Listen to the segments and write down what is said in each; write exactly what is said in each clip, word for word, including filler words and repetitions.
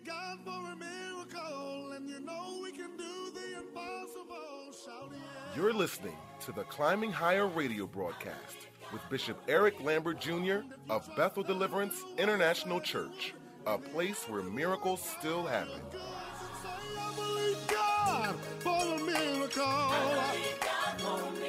God for a miracle, and you know we can do the impossible. Shout yeah. You're listening to the Climbing Higher radio broadcast with Bishop Eric Lambert Junior of Bethel Deliverance International Church, a place where miracles still happen. I believe God for a miracle. I believe God for a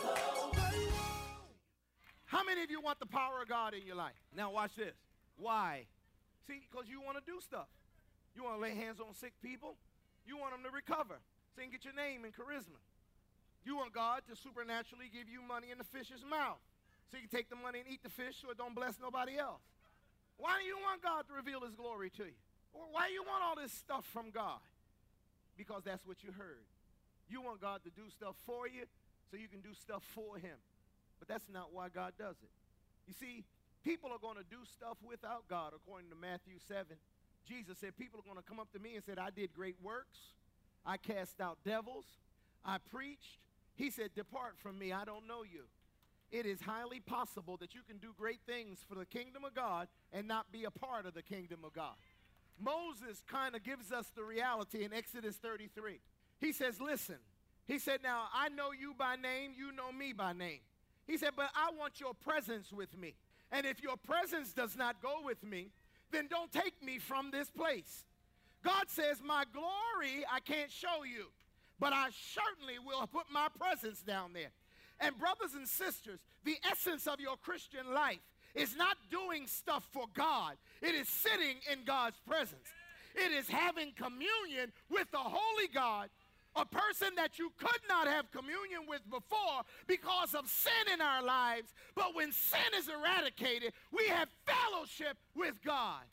miracle. How many of you want the power of God in your life? Now watch this. Why? See, because you want to do stuff. You want to lay hands on sick people. You want them to recover so you can get your name and charisma. You want God to supernaturally give you money in the fish's mouth so you can take the money and eat the fish so it don't bless nobody else. Why do you want God to reveal his glory to you? Or why do you want all this stuff from God? Because that's what you heard. You want God to do stuff for you so you can do stuff for him. But that's not why God does it. You see, people are going to do stuff without God, according to Matthew seven. Jesus said people are going to come up to me and say, I did great works. I cast out devils. I preached. He said, depart from me. I don't know you. It is highly possible that you can do great things for the kingdom of God and not be a part of the kingdom of God. Moses kind of gives us the reality in Exodus thirty-three. He says, listen. He said, now, I know you by name. You know me by name. He said, but I want your presence with me. And if your presence does not go with me, then don't take me from this place. God says, my glory I can't show you, but I certainly will put my presence down there. And brothers and sisters, the essence of your Christian life is not doing stuff for God. It is sitting in God's presence. It is having communion with the holy God, a person that you could not have communion with before because of sin in our lives. But when sin is eradicated, we have fellowship with God.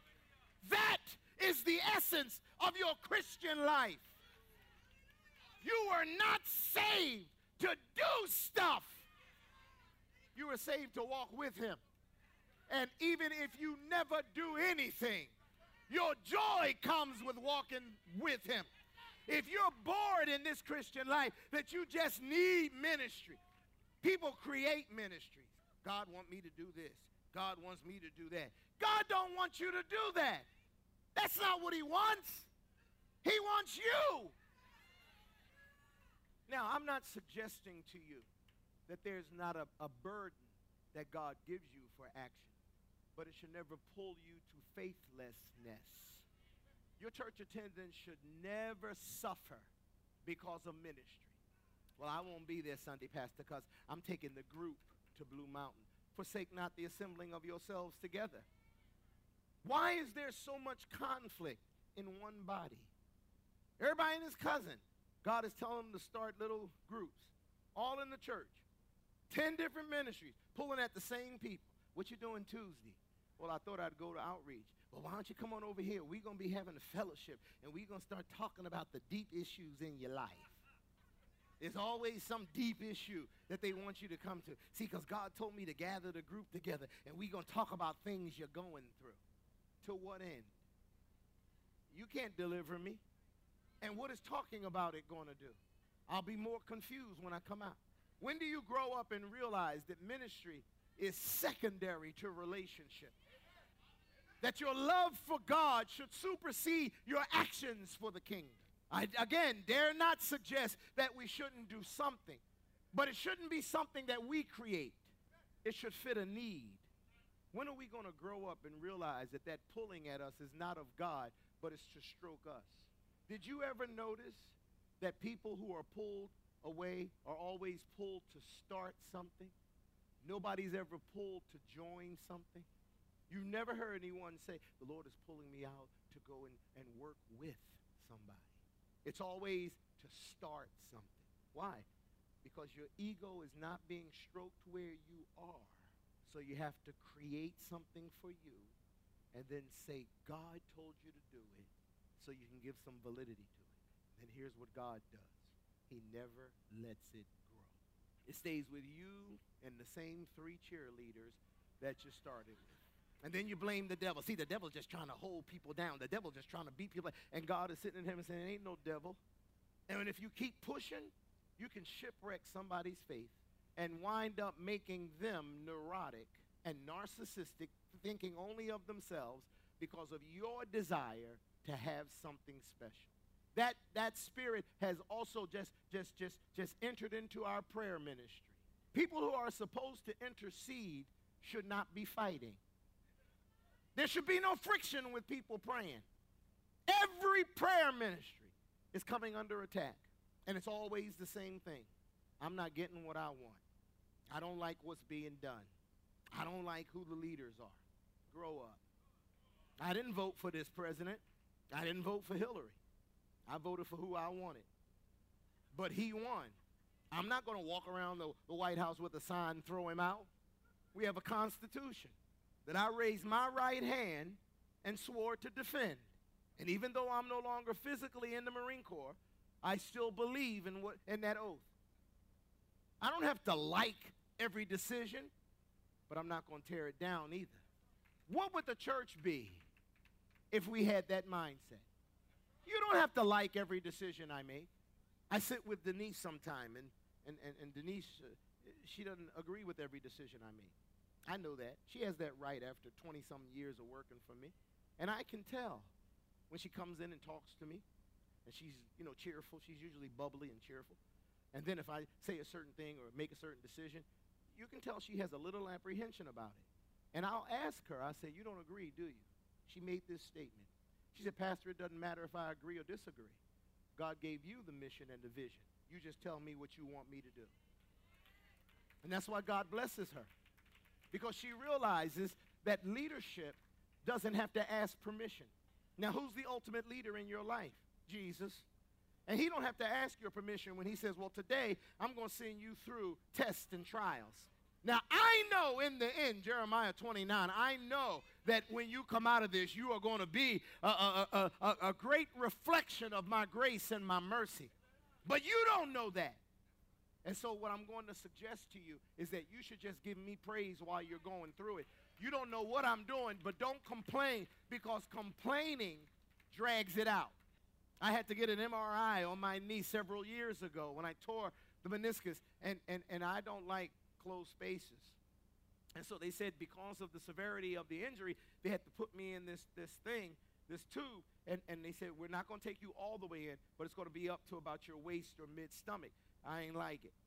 That is the essence of your Christian life. You were not saved to do stuff. You were saved to walk with him. And even if you never do anything, your joy comes with walking with him. If you're bored in this Christian life that you just need ministry, people create ministries. God wants me to do this. God wants me to do that. God don't want you to do that. That's not what he wants. He wants you. Now, I'm not suggesting to you that there's not a, a burden that God gives you for action, but it should never pull you to faithlessness. Your church attendance should never suffer because of ministry. Well, I won't be there Sunday, Pastor, because I'm taking the group to Blue Mountain. Forsake not the assembling of yourselves together. Why is there so much conflict in one body? Everybody and his cousin. God is telling them to start little groups, all in the church. Ten different ministries, pulling at the same people. What you doing Tuesday? Well, I thought I'd go to outreach. Well, why don't you come on over here? We're going to be having a fellowship, and we're going to start talking about the deep issues in your life. There's always some deep issue that they want you to come to. See, because God told me to gather the group together, and we're going to talk about things you're going through. To what end? You can't deliver me. And what is talking about it going to do? I'll be more confused when I come out. When do you grow up and realize that ministry is secondary to relationship? That your love for God should supersede your actions for the kingdom. I, again, dare not suggest that we shouldn't do something, but it shouldn't be something that we create. It should fit a need. When are we going to grow up and realize that that pulling at us is not of God, but it's to stroke us? Did you ever notice that people who are pulled away are always pulled to start something? Nobody's ever pulled to join something. You've never heard anyone say, the Lord is pulling me out to go and, and work with somebody. It's always to start something. Why? Because your ego is not being stroked where you are. So you have to create something for you and then say, God told you to do it, so you can give some validity to it. And here's what God does. He never lets it grow. It stays with you and the same three cheerleaders that you started with. And then you blame the devil. See, the devil's just trying to hold people down. The devil's just trying to beat people. And God is sitting in heaven saying, ain't no devil. And if you keep pushing, you can shipwreck somebody's faith and wind up making them neurotic and narcissistic, thinking only of themselves, because of your desire to have something special. That, that spirit has also just, just, just, just entered into our prayer ministry. People who are supposed to intercede should not be fighting. There should be no friction with people praying. Every prayer ministry is coming under attack, and it's always the same thing. I'm not getting what I want. I don't like what's being done. I don't like who the leaders are. Grow up. I didn't vote for this president. I didn't vote for Hillary. I voted for who I wanted. But he won. I'm not going to walk around the, the White House with a sign and throw him out. We have a Constitution that I raised my right hand and swore to defend. And even though I'm no longer physically in the Marine Corps, I still believe in, what, in that oath. I don't have to like every decision, but I'm not going to tear it down either. What would the church be if we had that mindset? You don't have to like every decision I make. I sit with Denise sometime, and, and, and, and Denise, uh, she doesn't agree with every decision I make. I know that. She has that right after twenty-some years of working for me. And I can tell when she comes in and talks to me, and she's, you know, cheerful. She's usually bubbly and cheerful. And then if I say a certain thing or make a certain decision, you can tell she has a little apprehension about it. And I'll ask her, I say, you don't agree, do you? She made this statement. She said, Pastor, it doesn't matter if I agree or disagree. God gave you the mission and the vision. You just tell me what you want me to do. And that's why God blesses her. Because she realizes that leadership doesn't have to ask permission. Now, who's the ultimate leader in your life? Jesus. And he don't have to ask your permission when he says, well, today I'm going to send you through tests and trials. Now, I know in the end, Jeremiah twenty-nine, I know that when you come out of this, you are going to be a, a, a, a, a great reflection of my grace and my mercy. But you don't know that. And so what I'm going to suggest to you is that you should just give me praise while you're going through it. You don't know what I'm doing, but don't complain, because complaining drags it out. I had to get an M R I on my knee several years ago when I tore the meniscus, and, and, and I don't like closed spaces. And so they said because of the severity of the injury, they had to put me in this, this thing, this tube, and, and they said, we're not going to take you all the way in, but it's going to be up to about your waist or mid-stomach. I ain't like it.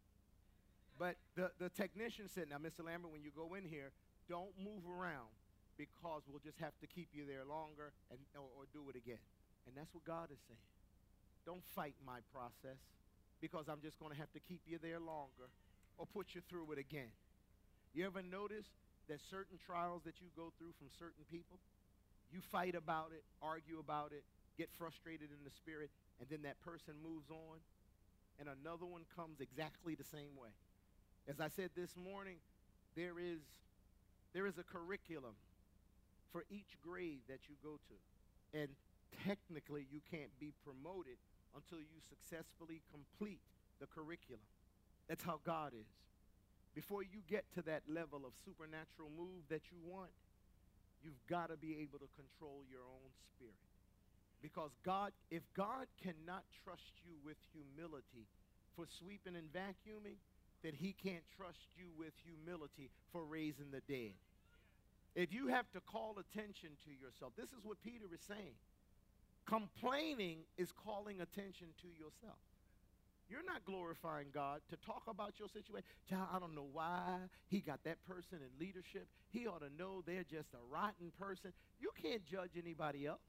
But the, the technician said, now, Mister Lambert, when you go in here, don't move around, because we'll just have to keep you there longer and or, or do it again. And that's what God is saying. Don't fight my process, because I'm just going to have to keep you there longer or put you through it again. You ever notice that certain trials that you go through from certain people, you fight about it, argue about it, get frustrated in the spirit, and then that person moves on, and another one comes exactly the same way. As I said this morning, there is, there is a curriculum for each grade that you go to. And technically, you can't be promoted until you successfully complete the curriculum. That's how God is. Before you get to that level of supernatural move that you want, you've got to be able to control your own spirit. Because God, if God cannot trust you with humility for sweeping and vacuuming, then he can't trust you with humility for raising the dead. If you have to call attention to yourself, this is what Peter is saying. Complaining is calling attention to yourself. You're not glorifying God to talk about your situation. Child, I don't know why he got that person in leadership. He ought to know they're just a rotten person. You can't judge anybody else.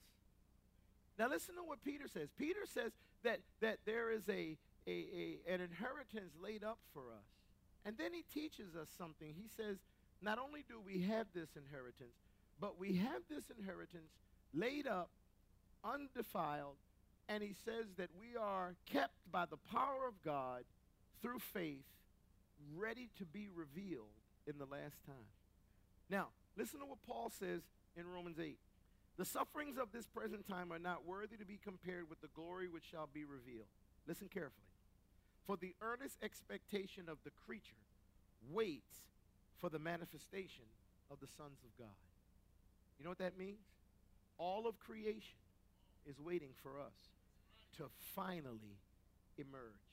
Now listen to what Peter says. Peter says that, that there is a, a, a, an inheritance laid up for us. And then he teaches us something. He says, not only do we have this inheritance, but we have this inheritance laid up, undefiled, and he says that we are kept by the power of God through faith, ready to be revealed in the last time. Now, listen to what Paul says in Romans eight. The sufferings of this present time are not worthy to be compared with the glory which shall be revealed. Listen carefully. For the earnest expectation of the creature waits for the manifestation of the sons of God. You know what that means? All of creation is waiting for us to finally emerge.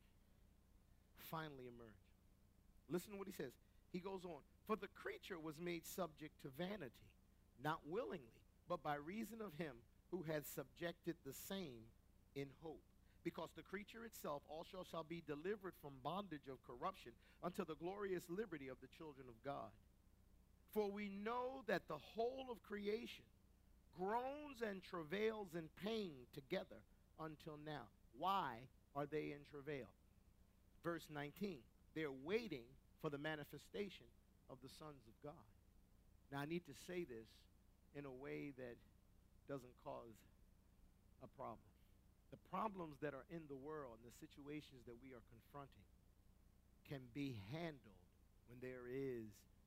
Finally emerge. Listen to what he says. He goes on. For the creature was made subject to vanity, not willingly, but by reason of him who had subjected the same in hope. Because the creature itself also shall be delivered from bondage of corruption unto the glorious liberty of the children of God. For we know that the whole of creation groans and travails in pain together until now. Why are they in travail? Verse nineteen, they're waiting for the manifestation of the sons of God. Now, I need to say this in a way that doesn't cause a problem. The problems that are in the world and the situations that we are confronting can be handled when there is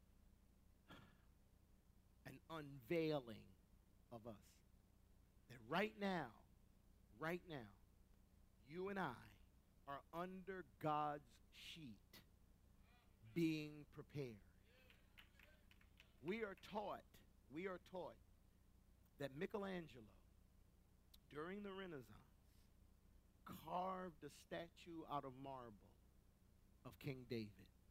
an unveiling of us. That right now, right now, you and I are under God's sheet being prepared. We are taught, we are taught that Michelangelo, during the Renaissance, carved a statue out of marble of King David.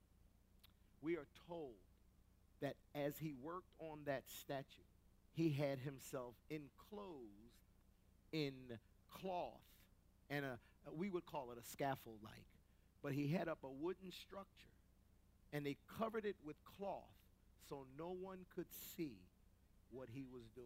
We are told that as he worked on that statue, he had himself enclosed in cloth, and a, we would call it a scaffold like, but he had up a wooden structure, and they covered it with cloth so no one could see what he was doing.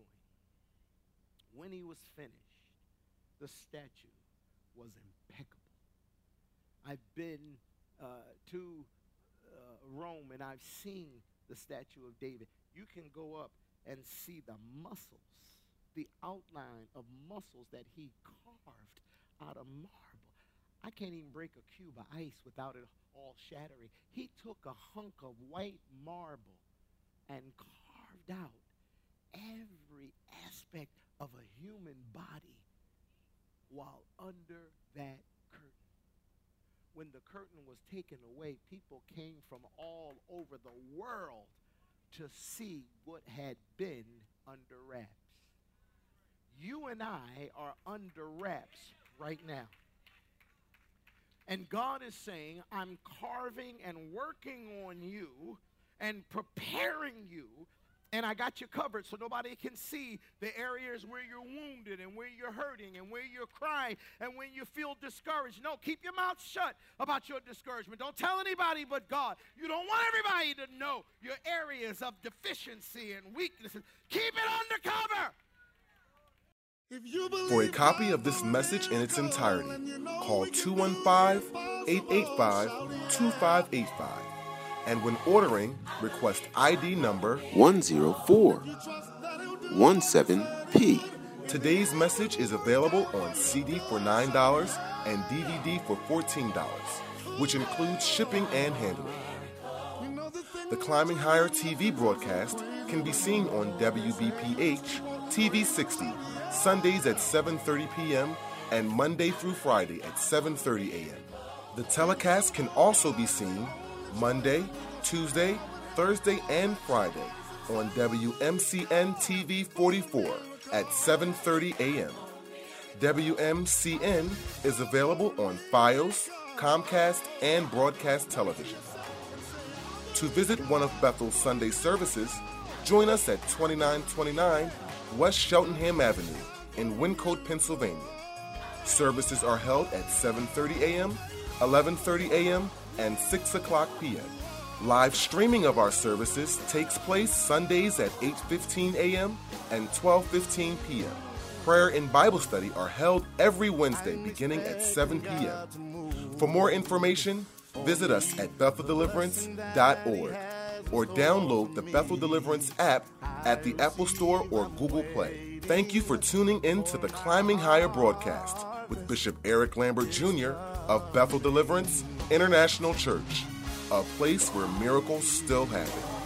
When he was finished, the statue was impeccable. I've been uh, to uh, Rome, and I've seen the statue of David. You can go up and see the muscles, the outline of muscles that he carved out of marble. I can't even break a cube of ice without it all shattering. He took a hunk of white marble and carved out every aspect of a human body while under that curtain. When the curtain was taken away, people came from all over the world to see what had been under wraps. You and I are under wraps right now. And God is saying, I'm carving and working on you and preparing you, and I got you covered so nobody can see the areas where you're wounded and where you're hurting and where you're crying and when you feel discouraged. No, keep your mouth shut about your discouragement. Don't tell anybody but God. You don't want everybody to know your areas of deficiency and weaknesses. Keep it undercover. If you For a copy of this message in its entirety, call two one five, eight eight five, two five eight five. And when ordering, request I D number one zero four one seven P. Today's message is available on C D for nine dollars and D V D for fourteen dollars, which includes shipping and handling. The Climbing Higher T V broadcast can be seen on W B P H T V sixty, Sundays at seven thirty p.m. and Monday through Friday at seven thirty a.m. The telecast can also be seen Monday, Tuesday, Thursday, and Friday on W M C N T V forty-four at seven thirty a.m. W M C N is available on Fios, Comcast, and Broadcast Television. To visit one of Bethel's Sunday services, join us at twenty-nine twenty-nine West Cheltenham Avenue in Wyncote, Pennsylvania. Services are held at seven thirty a.m., eleven thirty a.m., and six o'clock p.m. Live streaming of our services takes place Sundays at eight fifteen a.m. and twelve fifteen p.m. Prayer and Bible study are held every Wednesday beginning at seven p.m. For more information, visit us at bethel deliverance dot org or download the Bethel Deliverance app at the Apple Store or Google Play. Thank you for tuning in to the Climbing Higher broadcast with Bishop Eric Lambert Junior of Bethel Deliverance International Church, a place where miracles still happen.